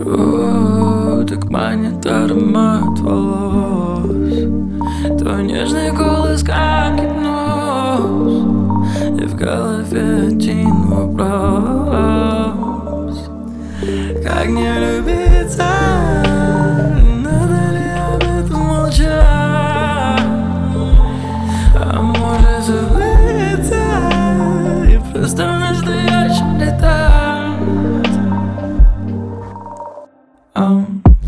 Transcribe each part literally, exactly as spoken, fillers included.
О, так манит аромат волос, твой нежный голос, как гипноз. И в голове один вопрос: как не влюбиться? Надо ли об этом молчать? А может забыться и просто в настоящем летать? Oh.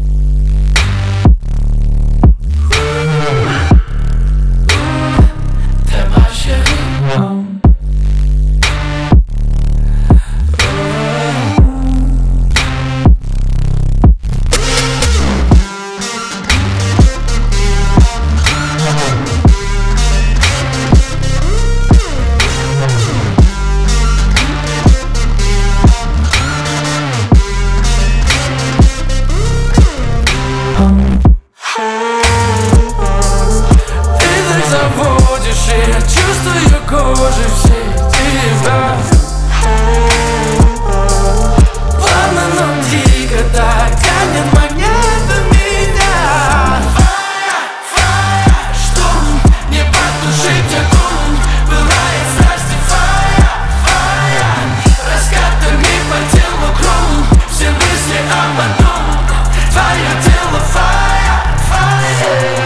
T'es ma chérie. Oh. Заводишь, и я чувствую кожей все тебя. Плавно, но дико так тянет магнитом меня. Фая, фая, штурм, не потушить огонь. Пылает страсти, фая, фая, раскатами по телу кром. Все мысли об одном, твое тело, фая, фая.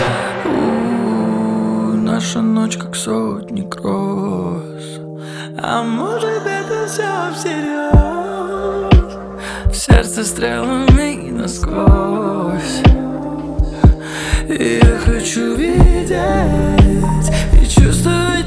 Наша ночь как сотни гроз, а может это все всерьез? В сердце стрелами насквозь, и я хочу видеть и чувствовать.